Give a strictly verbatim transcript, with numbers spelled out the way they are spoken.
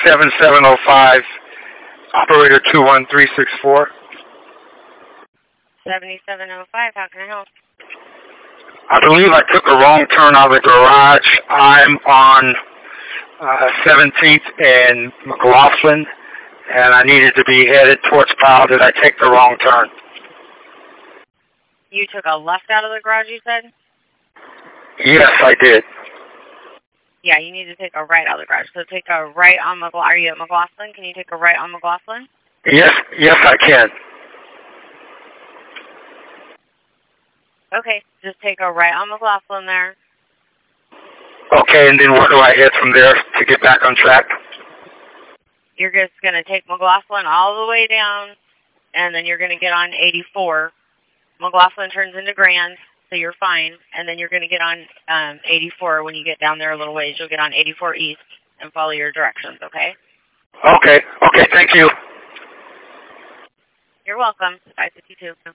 seven seven oh five, operator two one three six four. seventy-seven oh five, how can I help? I believe I took a wrong turn out of the garage. I'm on uh, seventeenth and McLaughlin, and I needed to be headed towards Powell. Did I take the wrong turn? You took a left out of the garage, you said? Yes, I did. Yeah, you need to take a right out of the garage. So take a right on McLaughlin. Are you at McLaughlin? Can you take a right on McLaughlin? Yes, yes, I can. Okay, just take a right on McLaughlin there. Okay, and then where do I head from there to get back on track? You're just going to take McLaughlin all the way down, and then you're going to get on eighty-four. McLaughlin turns into Grand, so you're fine. And then you're going to get on um, eighty-four when you get down there a little ways. You'll get on eighty-four East and follow your directions, okay? Okay, okay, thank you. You're welcome. five fifty-two.